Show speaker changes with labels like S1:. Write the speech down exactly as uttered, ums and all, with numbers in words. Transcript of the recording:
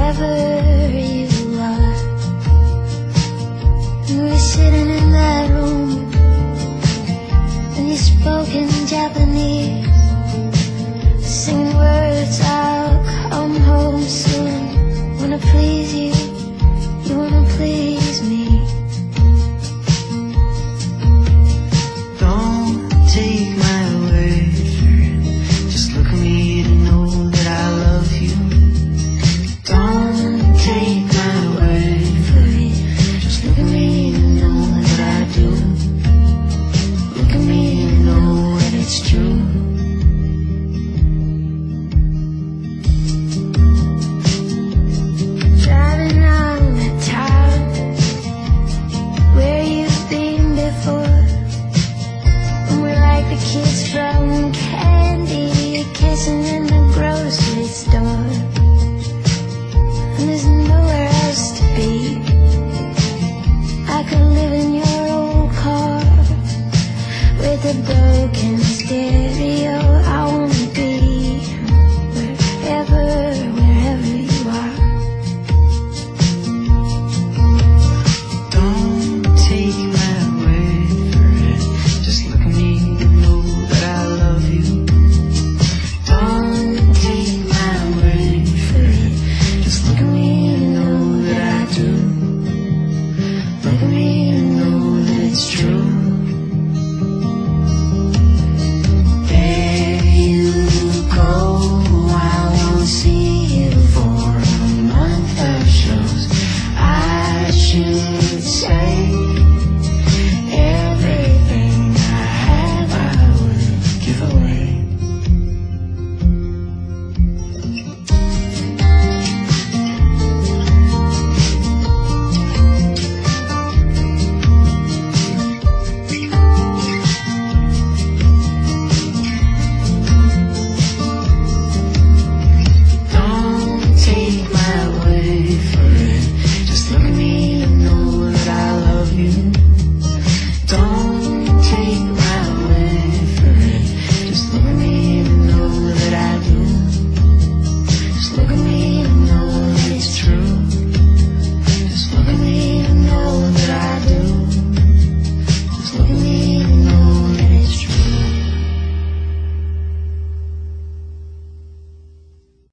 S1: wherever you are. We were sitting in that room and you spoke in Japanese, singing words, I'll come home soon. Wanna please you, you wanna please me.
S2: Don't take my word for it, just look at me to know that I love you. Don't take my word for it, just look at me to know that I do. Look at me to know that it's true.
S1: Driving on the town, where you've been before. And we're like the kids from Candy, kissing in the grocery store. And there's nowhere else to be. I could live in your old car with a broken stereo. I wanna be wherever, wherever you are.
S2: Don't take my word for it, just look at me to know that I love you. Don't take my word for it, just look at me to know that I do. Look at me to know that it's true. There you go, I won't see you for a month of shows. I should say everything I have I would give away. Don't take my word for it, just look at me and know that I love you. Don't take my